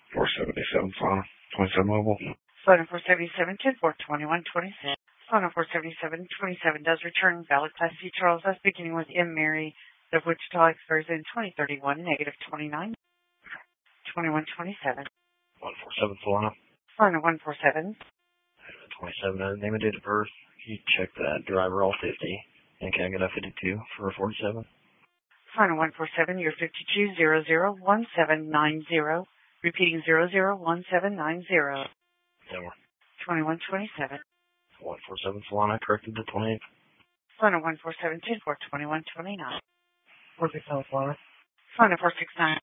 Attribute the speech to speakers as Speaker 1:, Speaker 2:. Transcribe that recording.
Speaker 1: 477 Fauna, 27 mobile.
Speaker 2: Phone 477-10-4-21-26. Phone 477-27 does return. Valid Class C Charles S. Beginning with M. Mary of Wichita expires in 2031, negative 29, 2127.
Speaker 1: 147 Fauna.
Speaker 2: Phone 147.
Speaker 1: 27, name and date of birth. Can you check that? Driver all 50. And can I get a 52 for a 47?
Speaker 2: Phone 147, you're 52001790. Repeating 001790. 2127.
Speaker 1: 147 Fauna, corrected to 28.
Speaker 2: Phone 147-10-4-21-29.
Speaker 1: 469 Fauna.
Speaker 2: Phone 469.